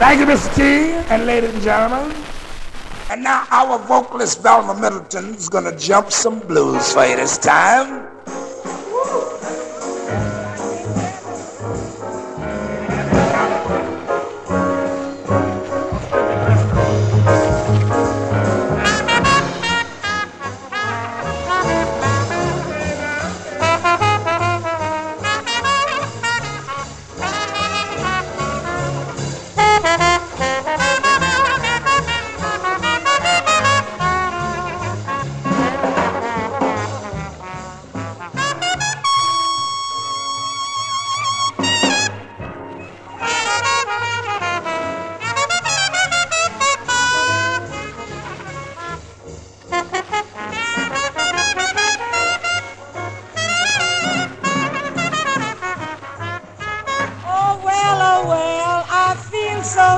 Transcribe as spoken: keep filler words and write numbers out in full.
Thank you, Mister T, and ladies and gentlemen. And now our vocalist Velma Middleton is gonna jump some blues for you this time.